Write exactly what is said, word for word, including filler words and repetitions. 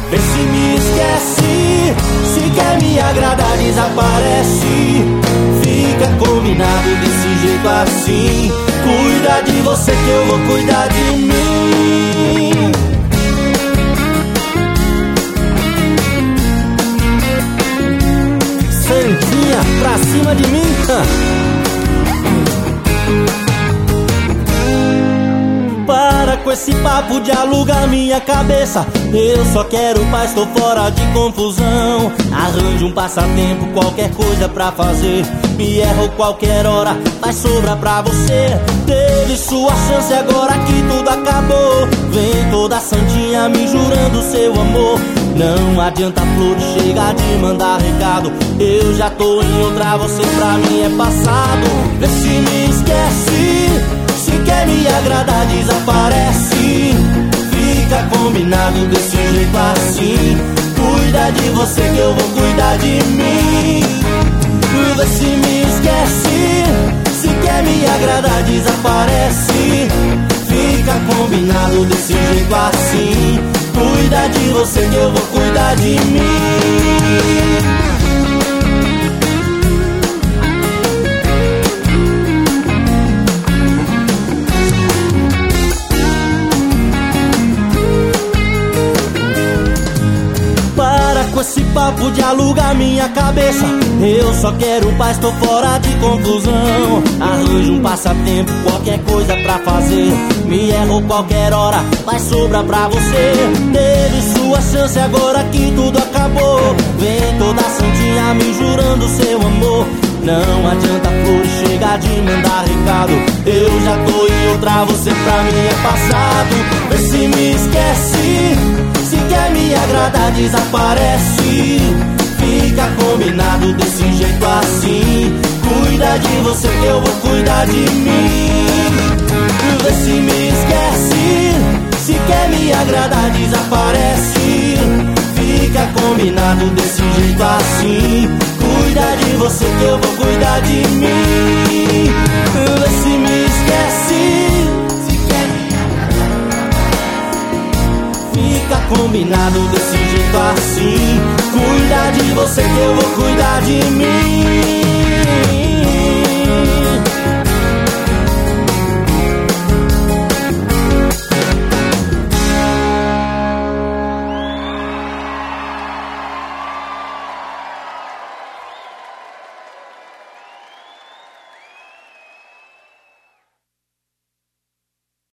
Vê se me esquece, se quer me agradar desaparece. Fica combinado desse jeito assim. Cuida de você que eu vou cuidar de mim. Santinha pra cima de mim. Para com esse papo de alugar minha cabeça. Eu só quero paz, tô fora de confusão. Arranje um passatempo, qualquer coisa pra fazer. Me erro qualquer hora, vai sobrar pra você. Teve sua chance agora que tudo acabou. Vem toda santinha me jurando seu amor. Não adianta flores, chega de mandar recado. Eu já tô em outra, você pra mim é passado. Vê se me esquece, se quer me agradar desaparece. Fica combinado desse jeito assim. Cuida de você que eu vou cuidar de mim. Vê se me esquece, se quer me agradar desaparece. Fica combinado desse jeito assim. Cuida de você que eu vou cuidar de mim. Esse papo de alugar minha cabeça. Eu só quero paz, tô fora de confusão. Arranjo um passatempo, qualquer coisa pra fazer. Me erro qualquer hora, vai sobrar pra você. Teve sua chance agora que tudo acabou. Vem toda santinha me jurando seu amor. Não adianta flores, chega de mandar recado. Eu já tô em outra, você pra mim é passado. Vê se me esquece, se quer me agradar desaparece. Fica combinado desse jeito assim. Cuida de você que eu vou cuidar de mim. Vê se me esquece, se quer me agradar desaparece. Fica combinado desse jeito assim. Cuida de você que eu vou cuidar de mim. Vê se me esquece, se quer me agradar. Fica combinado desse jeito assim. Cuida de você que eu vou cuidar de mim.